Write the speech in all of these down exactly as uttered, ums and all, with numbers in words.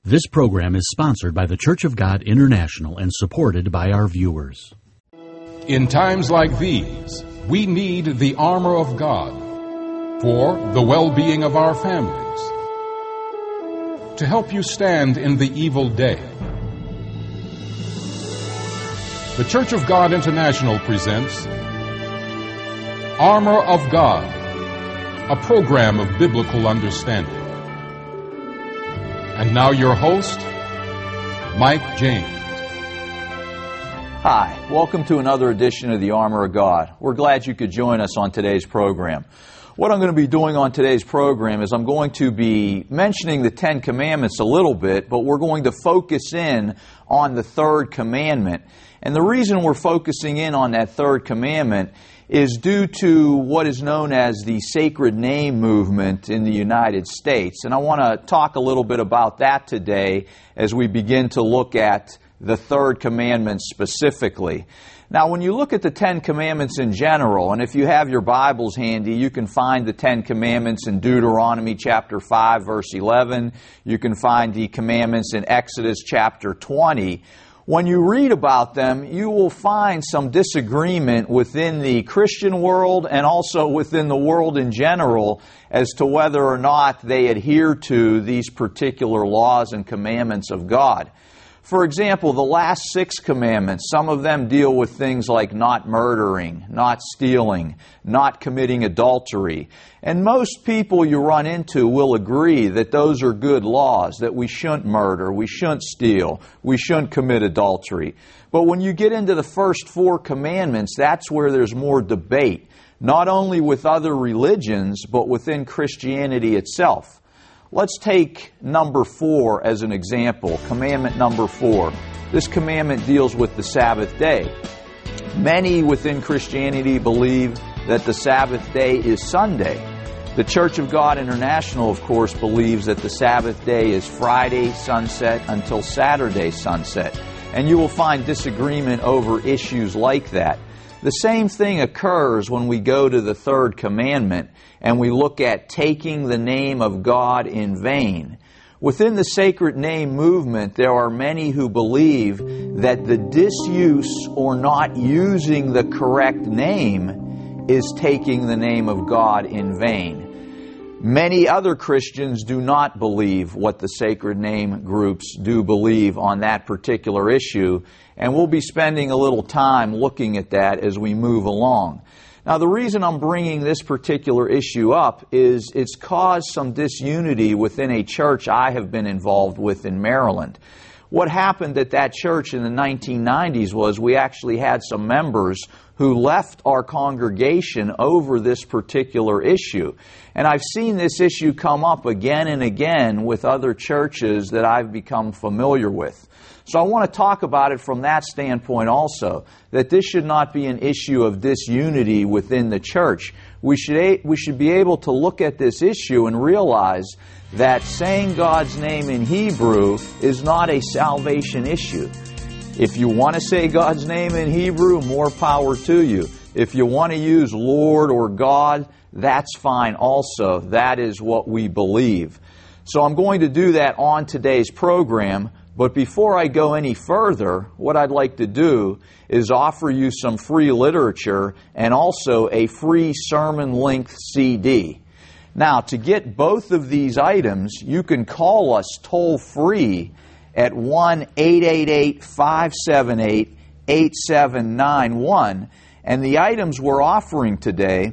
This program is sponsored by the Church of God International and supported by our viewers. In times like these, we need the armor of God for the well-being of our families, to help you stand in the evil day. The Church of God International presents Armor of God, a program of biblical understanding. And now your host, Mike James. Hi, welcome to another edition of the Armor of God. We're glad you could join us on today's program. What I'm going to be doing on today's program is I'm going to be mentioning the Ten Commandments a little bit, but we're going to focus in on the third commandment. And the reason we're focusing in on that third commandment is due to what is known as the Sacred Name movement in the United States. And I want to talk a little bit about that today as we begin to look at the third commandment specifically. Now, when you look at the Ten Commandments in general, and if you have your Bibles handy, you can find the Ten Commandments in Deuteronomy chapter five, verse eleven. You can find the commandments in Exodus chapter twenty. When you read about them, you will find some disagreement within the Christian world and also within the world in general as to whether or not they adhere to these particular laws and commandments of God. For example, the last six commandments, some of them deal with things like not murdering, not stealing, not committing adultery. And most people you run into will agree that those are good laws, that we shouldn't murder, we shouldn't steal, we shouldn't commit adultery. But when you get into the first four commandments, that's where there's more debate, not only with other religions, but within Christianity itself. Let's take number four as an example, commandment number four. This commandment deals with the Sabbath day. Many within Christianity believe that the Sabbath day is Sunday. The Church of God International, of course, believes that the Sabbath day is Friday sunset until Saturday sunset. And you will find disagreement over issues like that. The same thing occurs when we go to the third commandment and we look at taking the name of God in vain. Within the Sacred Name movement, there are many who believe that the disuse or not using the correct name is taking the name of God in vain. Many other Christians do not believe what the Sacred Name groups do believe on that particular issue, and we'll be spending a little time looking at that as we move along. Now, the reason I'm bringing this particular issue up is it's caused some disunity within a church I have been involved with in Maryland. What happened at that church in the nineteen nineties was we actually had some members who left our congregation over this particular issue. And I've seen this issue come up again and again with other churches that I've become familiar with. So I want to talk about it from that standpoint also, that this should not be an issue of disunity within the church. We should, we should be able to look at this issue and realize that saying God's name in Hebrew is not a salvation issue. If you want to say God's name in Hebrew, more power to you. If you want to use Lord or God, that's fine also. That is what we believe. So I'm going to do that on today's program. But before I go any further, what I'd like to do is offer you some free literature and also a free sermon-length C D. Now, to get both of these items, you can call us toll-free at one eight eight eight, five seven eight, eight seven nine one. And the items we're offering today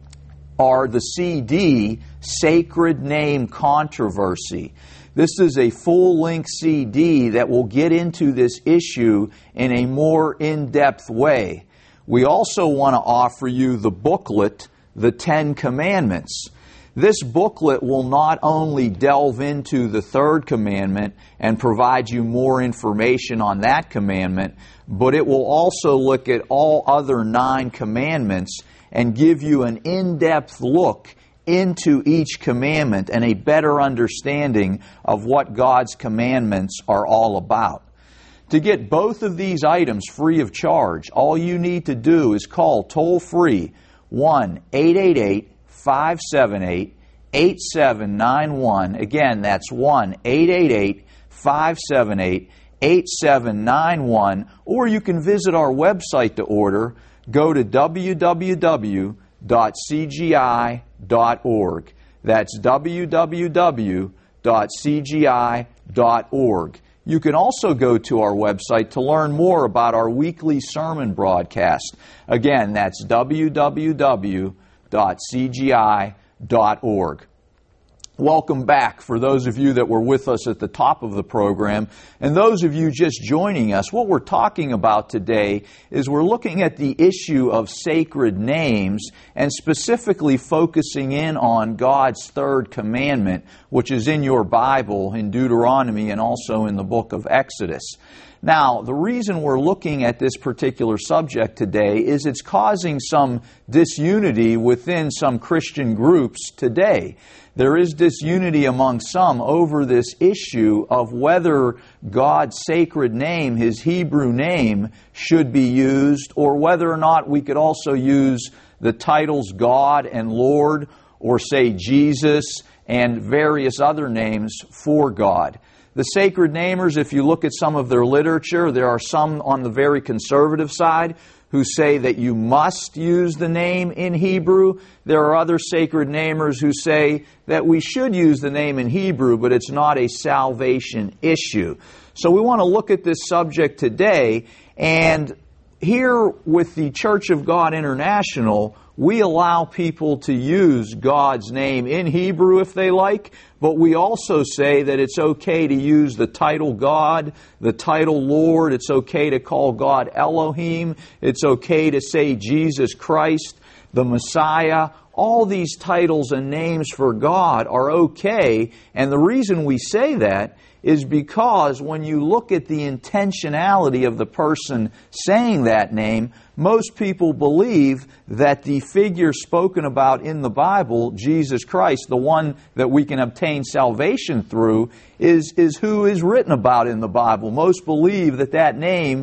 are the C D, Sacred Name Controversy. This is a full-length C D that will get into this issue in a more in-depth way. We also want to offer you the booklet, The Ten Commandments. This booklet will not only delve into the third commandment and provide you more information on that commandment, but it will also look at all other nine commandments and give you an in-depth look into each commandment and a better understanding of what God's commandments are all about. To get both of these items free of charge, all you need to do is call toll-free one eight eight eight, five seven eight, eight seven nine one. Again, that's one eight eight eight, five seven eight, eight seven nine one, or you can visit our website to order. Go to w w w dot c g i dot org. That's w w w dot c g i dot org. You can also go to our website to learn more about our weekly sermon broadcast. Again, that's w w w dot c g i dot org. Welcome back for those of you that were with us at the top of the program. And those of you just joining us, what we're talking about today is we're looking at the issue of sacred names and specifically focusing in on God's third commandment, which is in your Bible in Deuteronomy and also in the book of Exodus. Now, the reason we're looking at this particular subject today is it's causing some disunity within some Christian groups today. There is disunity among some over this issue of whether God's sacred name, His Hebrew name, should be used, or whether or not we could also use the titles God and Lord, or say Jesus and various other names for God. The sacred namers, if you look at some of their literature, there are some on the very conservative side who say that you must use the name in Hebrew. There are other sacred namers who say that we should use the name in Hebrew, but it's not a salvation issue. So we want to look at this subject today, and here with the Church of God International, we allow people to use God's name in Hebrew if they like, but we also say that it's okay to use the title God, the title Lord. It's okay to call God Elohim. It's okay to say Jesus Christ, the Messiah. All these titles and names for God are okay, and the reason we say that is because when you look at the intentionality of the person saying that name, most people believe that the figure spoken about in the Bible, Jesus Christ, the one that we can obtain salvation through, is, is who is written about in the Bible. Most believe that that name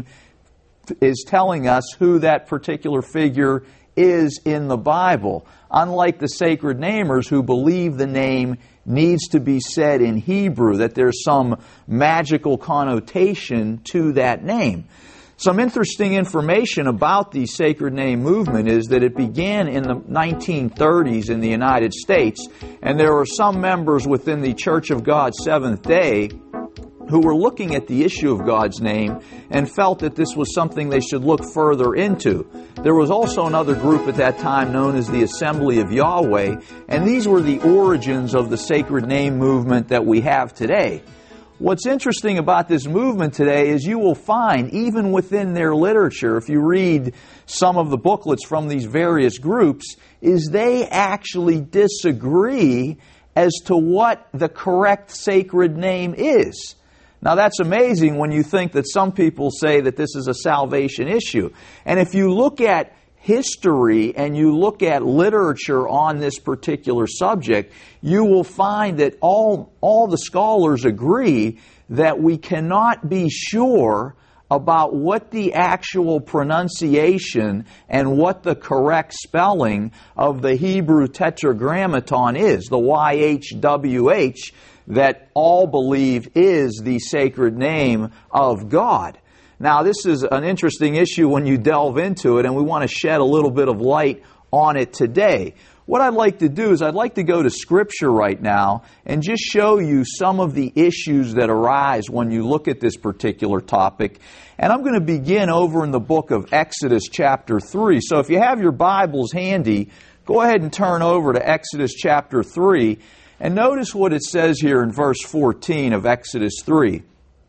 is telling us who that particular figure is in the Bible. Unlike the sacred namers who believe the name needs to be said in Hebrew, that there's some magical connotation to that name. Some interesting information about the sacred name movement is that it began in the nineteen thirties in the United States, and there were some members within the Church of God Seventh-day who were looking at the issue of God's name and felt that this was something they should look further into. There was also another group at that time known as the Assembly of Yahweh, and these were the origins of the sacred name movement that we have today. What's interesting about this movement today is you will find, even within their literature, if you read some of the booklets from these various groups, is they actually disagree as to what the correct sacred name is. Now that's amazing when you think that some people say that this is a salvation issue. And if you look at history and you look at literature on this particular subject, you will find that all, all the scholars agree that we cannot be sure about what the actual pronunciation and what the correct spelling of the Hebrew Tetragrammaton is, the Y H W H, that all believe is the sacred name of God. Now, this is an interesting issue when you delve into it, and we want to shed a little bit of light on it today. What I'd like to do is I'd like to go to Scripture right now and just show you some of the issues that arise when you look at this particular topic. And I'm going to begin over in the book of Exodus chapter three. So if you have your Bibles handy, go ahead and turn over to Exodus chapter three. And notice what it says here in verse fourteen of Exodus three.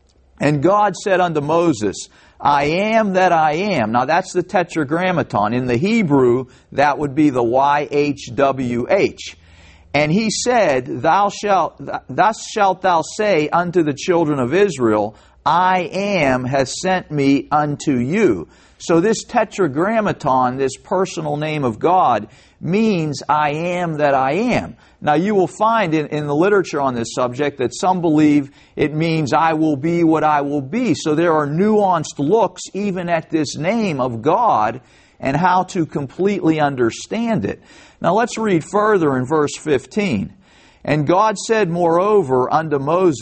And God said unto Moses, I am that I am. Now that's the Tetragrammaton. In the Hebrew, that would be the Y H W H. And he said, Thou shalt, thus shalt thou say unto the children of Israel, I am has sent me unto you. So this Tetragrammaton, this personal name of God, means I am that I am. Now you will find in, in the literature on this subject that some believe it means I will be what I will be. So there are nuanced looks even at this name of God and how to completely understand it. Now let's read further in verse fifteen. And God said moreover unto Moses,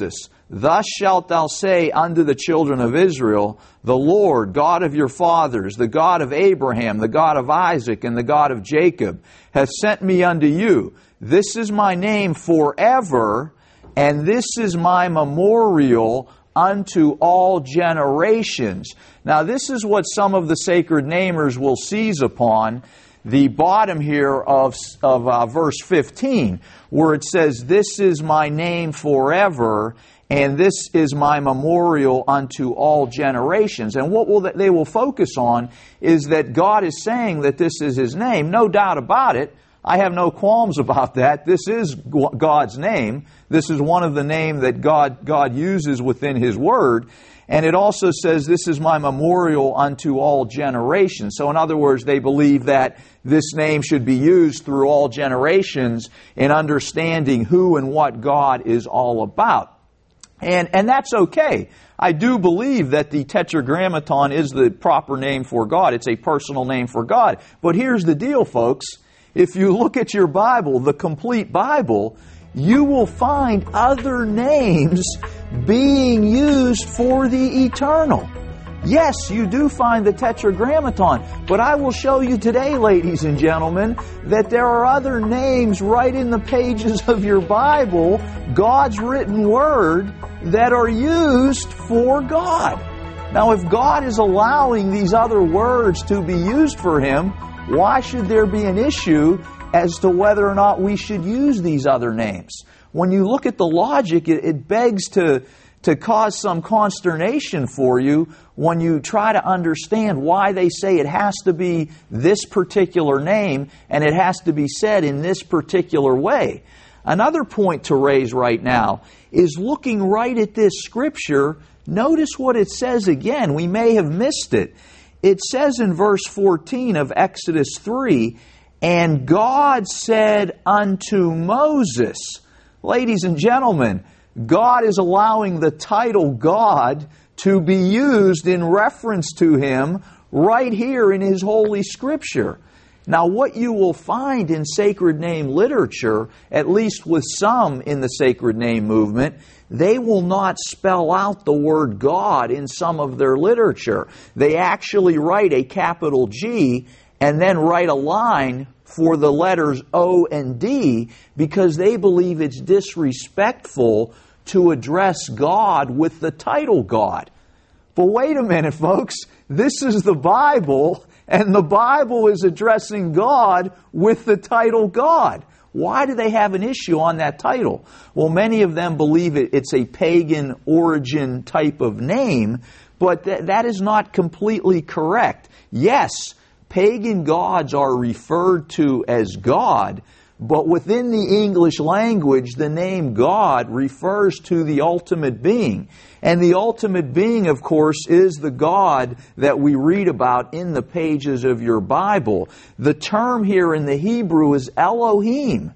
Thus shalt thou say unto the children of Israel, the Lord, God of your fathers, the God of Abraham, the God of Isaac, and the God of Jacob, hath sent me unto you. This is my name forever, and this is my memorial unto all generations. Now this is what some of the sacred namers will seize upon, the bottom here of, of uh, verse fifteen, where it says, this is my name forever, and this is my memorial unto all generations. And what will they will focus on is that God is saying that this is His name. No doubt about it. I have no qualms about that. This is God's name. This is one of the names that God, God uses within His Word. And it also says, this is my memorial unto all generations. So in other words, they believe that this name should be used through all generations in understanding who and what God is all about. And, and that's okay. I do believe that the Tetragrammaton is the proper name for God. It's a personal name for God. But here's the deal, folks. If you look at your Bible, the complete Bible, you will find other names being used for the eternal. Yes, you do find the Tetragrammaton, but I will show you today, ladies and gentlemen, that there are other names right in the pages of your Bible, God's written Word, that are used for God. Now, if God is allowing these other words to be used for Him, why should there be an issue as to whether or not we should use these other names? When you look at the logic, it, it begs to, to cause some consternation for you when you try to understand why they say it has to be this particular name and it has to be said in this particular way. Another point to raise right now is looking right at this Scripture. Notice what it says again. We may have missed it. It says in verse fourteen of Exodus three, and God said unto Moses. Ladies and gentlemen, God is allowing the title God to be used in reference to Him right here in His Holy Scripture. Now, what you will find in sacred name literature, at least with some in the sacred name movement, they will not spell out the word God in some of their literature. They actually write a capital G and then write a line for the letters O and D because they believe it's disrespectful to address God with the title God. But wait a minute, folks. This is the Bible, and the Bible is addressing God with the title God. Why do they have an issue on that title? Well, many of them believe it, it's a pagan origin type of name, but th- that is not completely correct. Yes, pagan gods are referred to as God, but within the English language, the name God refers to the ultimate being. And the ultimate being, of course, is the God that we read about in the pages of your Bible. The term here in the Hebrew is Elohim.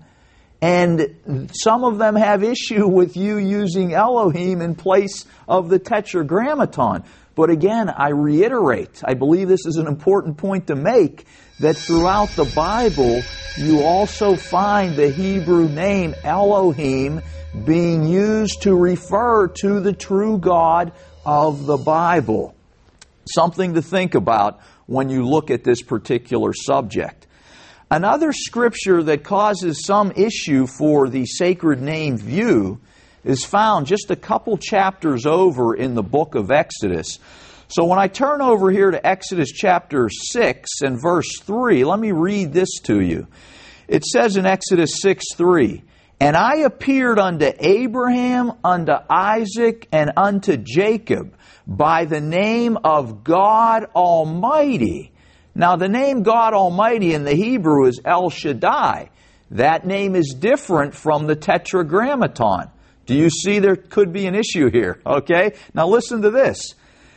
And some of them have issue with you using Elohim in place of the Tetragrammaton. But again, I reiterate, I believe this is an important point to make, that throughout the Bible, you also find the Hebrew name Elohim being used to refer to the true God of the Bible. Something to think about when you look at this particular subject. Another scripture that causes some issue for the sacred name view is found just a couple chapters over in the book of Exodus. So when I turn over here to Exodus chapter six and verse three, let me read this to you. It says in Exodus six three, and I appeared unto Abraham, unto Isaac, and unto Jacob by the name of God Almighty. Now the name God Almighty in the Hebrew is El Shaddai. That name is different from the Tetragrammaton. Do you see there could be an issue here? Okay? Now listen to this.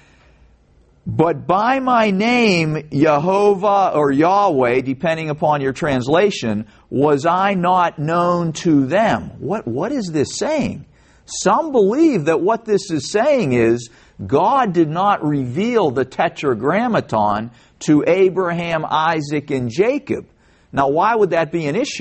But by my name, Jehovah or Yahweh, depending upon your translation, was I not known to them. What, what is this saying? Some believe that what this is saying is God did not reveal the Tetragrammaton to Abraham, Isaac, and Jacob. Now, why would that be an issue?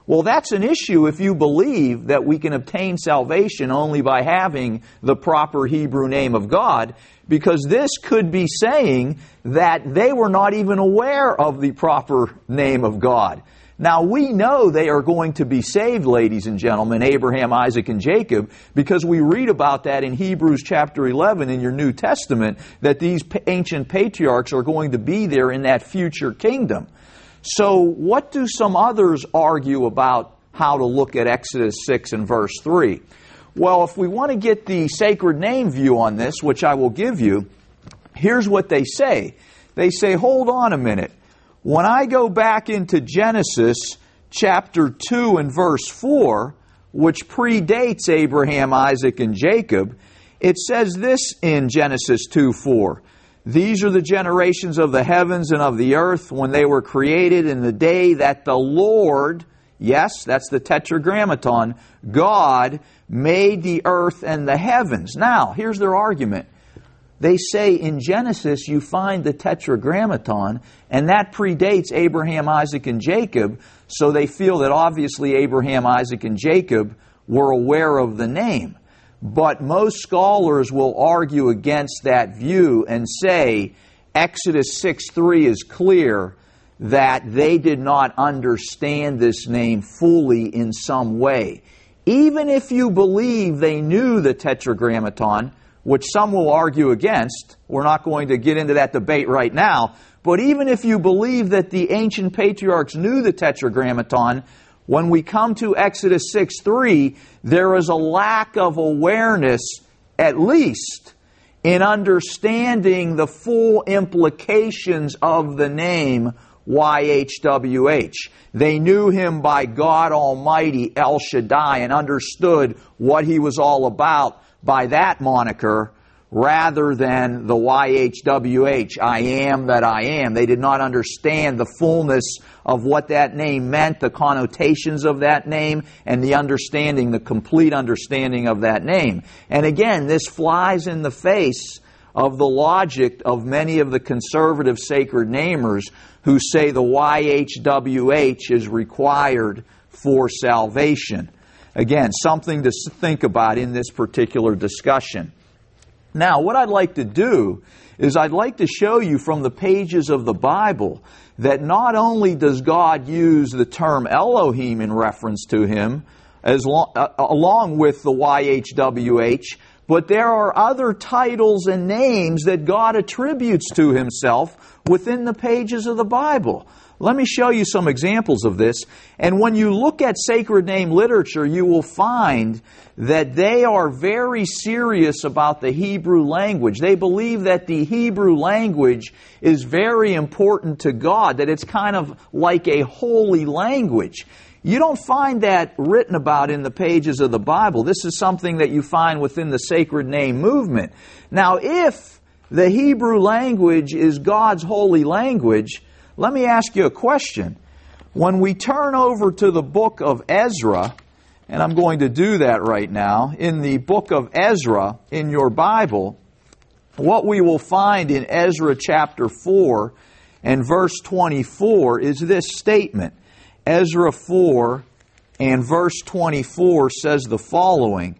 Well, that's an issue if you believe that we can obtain salvation only by having the proper Hebrew name of God, because this could be saying that they were not even aware of the proper name of God. Now, we know they are going to be saved, ladies and gentlemen, Abraham, Isaac, and Jacob, because we read about that in Hebrews chapter eleven in your New Testament, that these ancient patriarchs are going to be there in that future kingdom. So, what do some others argue about how to look at Exodus six and verse three? Well, if we want to get the sacred name view on this, which I will give you, here's what they say. They say, hold on a minute. When I go back into Genesis chapter two and verse four, which predates Abraham, Isaac, and Jacob, it says this in Genesis two four. These are the generations of the heavens and of the earth when they were created in the day that the Lord, yes, that's the Tetragrammaton, God made the earth and the heavens. Now, here's their argument. They say in Genesis you find the Tetragrammaton, and that predates Abraham, Isaac, and Jacob, so they feel that obviously Abraham, Isaac, and Jacob were aware of the name. But most scholars will argue against that view and say Exodus six three is clear that they did not understand this name fully in some way. Even if you believe they knew the Tetragrammaton, which some will argue against, we're not going to get into that debate right now, but even if you believe that the ancient patriarchs knew the Tetragrammaton, when we come to Exodus six three, there is a lack of awareness, at least, in understanding the full implications of the name Y H W H. They knew Him by God Almighty, El Shaddai, and understood what He was all about by that moniker, rather than the Y H W H, I am that I am. They did not understand the fullness of what that name meant, the connotations of that name, and the understanding, the complete understanding of that name. And again, this flies in the face of the logic of many of the conservative sacred namers who say the Y H W H is required for salvation. Again, something to think about in this particular discussion. Now, what I'd like to do is I'd like to show you from the pages of the Bible that not only does God use the term Elohim in reference to Him, as long, uh, along with the Y H W H, but there are other titles and names that God attributes to Himself within the pages of the Bible. Let me show you some examples of this. And when you look at sacred name literature, you will find that they are very serious about the Hebrew language. They believe that the Hebrew language is very important to God, that it's kind of like a holy language. You don't find that written about in the pages of the Bible. This is something that you find within the sacred name movement. Now, if the Hebrew language is God's holy language, let me ask you a question. When we turn over to the book of Ezra, and I'm going to do that right now, in the book of Ezra in your Bible, what we will find in Ezra chapter four and verse twenty-four is this statement. Ezra four and verse twenty-four says the following.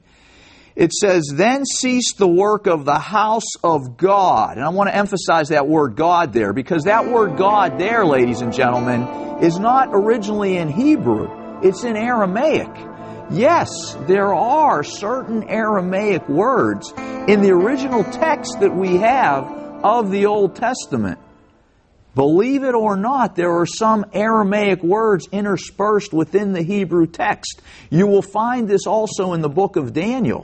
It says, "Then ceased the work of the house of God." And I want to emphasize that word God there, because that word God there, ladies and gentlemen, is not originally in Hebrew. It's in Aramaic. Yes, there are certain Aramaic words in the original text that we have of the Old Testament. Believe it or not, there are some Aramaic words interspersed within the Hebrew text. You will find this also in the book of Daniel.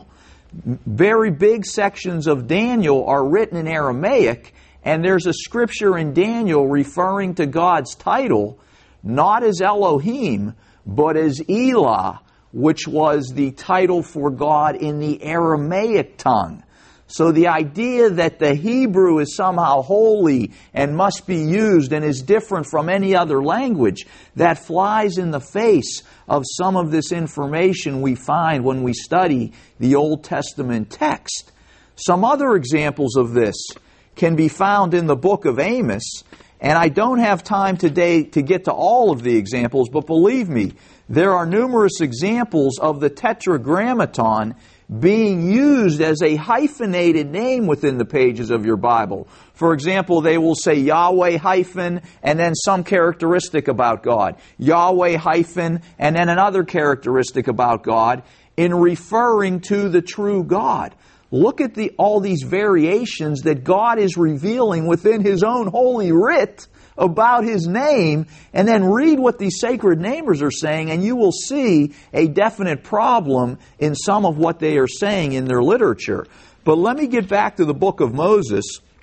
Very big sections of Daniel are written in Aramaic, and there's a scripture in Daniel referring to God's title, not as Elohim, but as Elah, which was the title for God in the Aramaic tongue. So the idea that the Hebrew is somehow holy and must be used and is different from any other language, that flies in the face of some of this information we find when we study the Old Testament text. Some other examples of this can be found in the book of Amos, and I don't have time today to get to all of the examples, but believe me, there are numerous examples of the Tetragrammaton being used as a hyphenated name within the pages of your Bible. For example, they will say Yahweh hyphen and then some characteristic about God. Yahweh hyphen and then another characteristic about God in referring to the true God. Look at the, all these variations that God is revealing within His own holy writ about His name, and then read what these sacred namers are saying, and you will see a definite problem in some of what they are saying in their literature. But let me get back to the book of Moses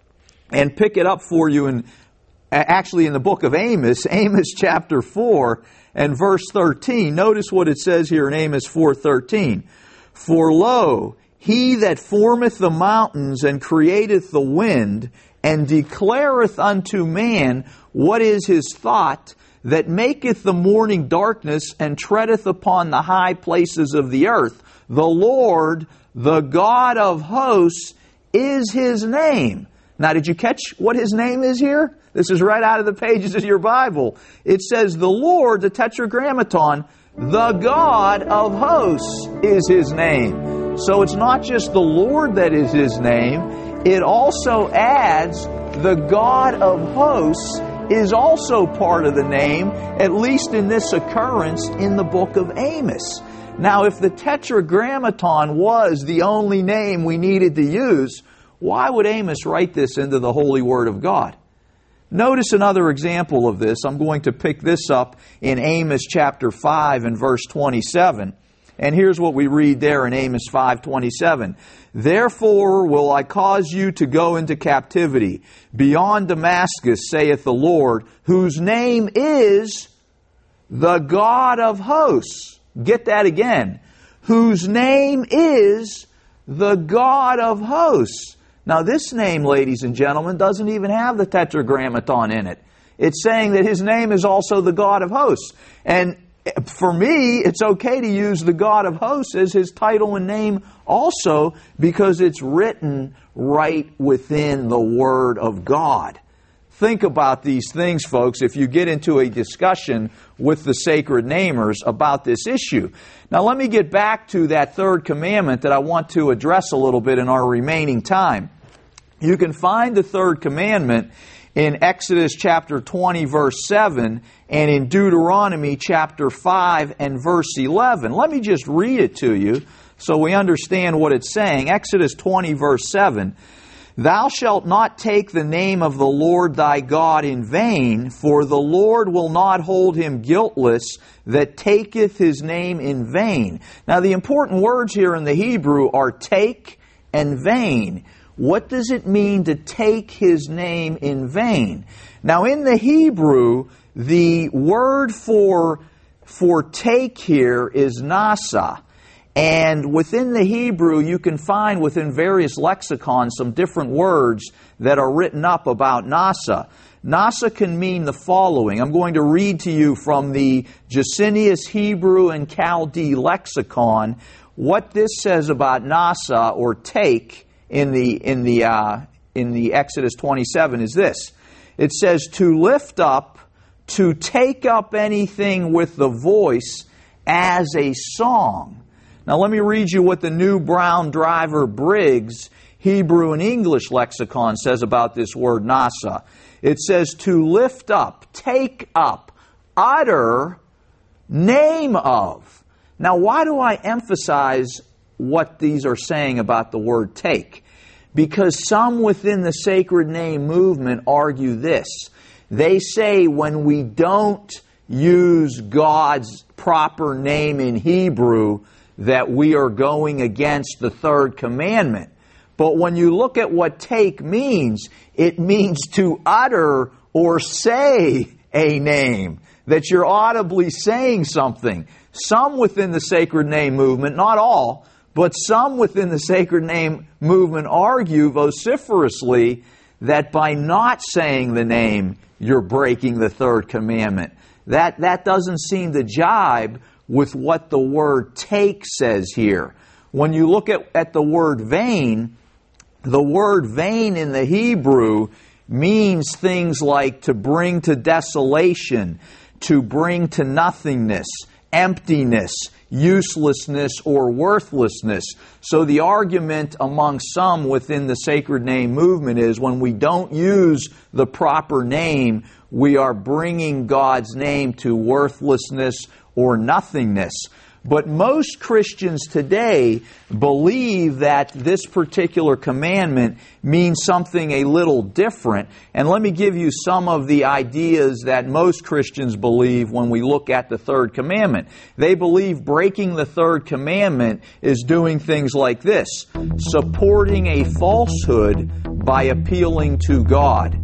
and pick it up for you in, actually in the book of Amos, Amos chapter four and verse thirteen. Notice what it says here in Amos four thirteen. For lo, He that formeth the mountains and createth the wind, and declareth unto man what is his thought, that maketh the morning darkness, and treadeth upon the high places of the earth. The Lord, the God of hosts, is His name. Now, did you catch what His name is here? This is right out of the pages of your Bible. It says, the Lord, the Tetragrammaton, the God of hosts is His name. So it's not just the Lord that is His name. It also adds the God of hosts is also part of the name, at least in this occurrence in the book of Amos. Now, if the Tetragrammaton was the only name we needed to use, why would Amos write this into the holy Word of God? Notice another example of this. I'm going to pick this up in Amos chapter five and verse twenty-seven. And here's what we read there in Amos five twenty-seven. Therefore will I cause you to go into captivity beyond Damascus, saith the Lord, whose name is the God of hosts. Get that again. Whose name is the God of hosts. Now this name, ladies and gentlemen, doesn't even have the Tetragrammaton in it. It's saying that His name is also the God of hosts. And for me, it's okay to use the God of hosts as His title and name also, because it's written right within the Word of God. Think about these things, folks, if you get into a discussion with the sacred namers about this issue. Now, let me get back to that third commandment that I want to address a little bit in our remaining time. You can find the third commandment in Exodus chapter twenty, verse seven, and in Deuteronomy chapter five and verse eleven. Let me just read it to you so we understand what it's saying. Exodus twenty, verse seven. Thou shalt not take the name of the Lord thy God in vain, for the Lord will not hold him guiltless that taketh His name in vain. Now, the important words here in the Hebrew are take and vain. What does it mean to take His name in vain? Now, in the Hebrew, the word for, for take here is nasa. And within the Hebrew, you can find within various lexicons some different words that are written up about nasa. Nasa can mean the following. I'm going to read to you from the Jacinius Hebrew and Chaldee lexicon what this says about nasa, or take, in the in the uh, in the Exodus twenty-seven is this. It says to lift up, to take up anything with the voice as a song. Now let me read you what the New Brown Driver Briggs Hebrew and English lexicon says about this word nasa. It says to lift up, take up, utter, name of. Now why do I emphasize what these are saying about the word take? Because some within the sacred name movement argue this. They say when we don't use God's proper name in Hebrew, that we are going against the third commandment. But when you look at what take means, it means to utter or say a name, that you're audibly saying something. Some within the sacred name movement, not all, but some within the sacred name movement argue vociferously that by not saying the name, you're breaking the third commandment. That, that doesn't seem to jibe with what the word take says here. When you look at, at the word vain, the word vain in the Hebrew means things like to bring to desolation, to bring to nothingness, emptiness, uselessness, or worthlessness. So the argument among some within the Sacred Name movement is when we don't use the proper name, we are bringing God's name to worthlessness or nothingness. But most Christians today believe that this particular commandment means something a little different. And let me give you some of the ideas that most Christians believe when we look at the third commandment. They believe breaking the third commandment is doing things like this: supporting a falsehood by appealing to God,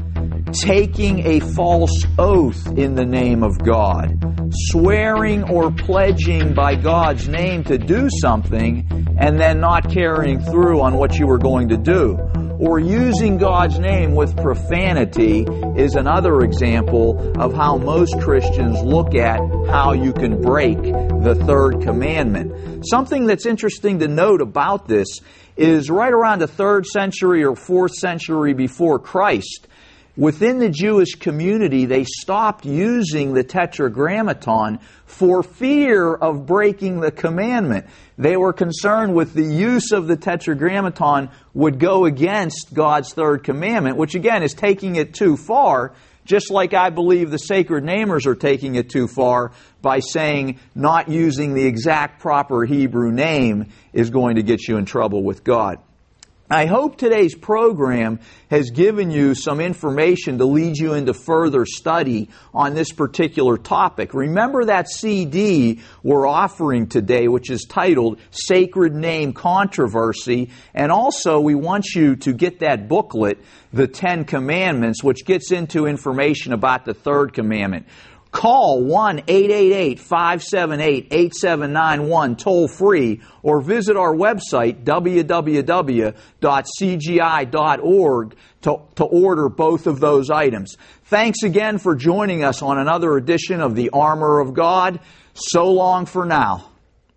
taking a false oath in the name of God, swearing or pledging by God's name to do something and then not carrying through on what you were going to do, or using God's name with profanity is another example of how most Christians look at how you can break the third commandment. Something that's interesting to note about this is right around the third century or fourth century before Christ, within the Jewish community, they stopped using the Tetragrammaton for fear of breaking the commandment. They were concerned with the use of the Tetragrammaton would go against God's third commandment, which again is taking it too far, just like I believe the Sacred Namers are taking it too far by saying not using the exact proper Hebrew name is going to get you in trouble with God. I hope today's program has given you some information to lead you into further study on this particular topic. Remember that C D we're offering today, which is titled Sacred Name Controversy, and also we want you to get that booklet, The Ten Commandments, which gets into information about the third commandment. Call one eight eight eight, five seven eight, eight seven nine one toll free, or visit our website w w w dot c g i dot org to, to order both of those items. Thanks again for joining us on another edition of the Armor of God. So long for now.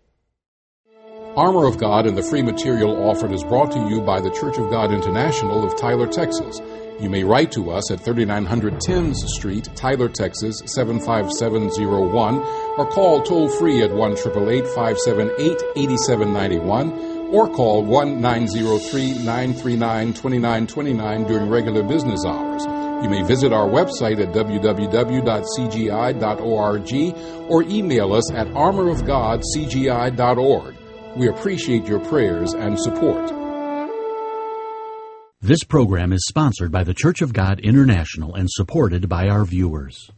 Armor of God and the free material offered is brought to you by the Church of God International of Tyler, Texas. You may write to us at thirty-nine hundred Timms Street, Tyler, Texas, seven five seven zero one, or call toll-free at one eight eight eight, five seven eight, eight seven nine one, or call one nine zero three, nine three nine, two nine two nine during regular business hours. You may visit our website at w w w dot c g i dot org or email us at armor of god c g i dot org. We appreciate your prayers and support. This program is sponsored by the Church of God International and supported by our viewers.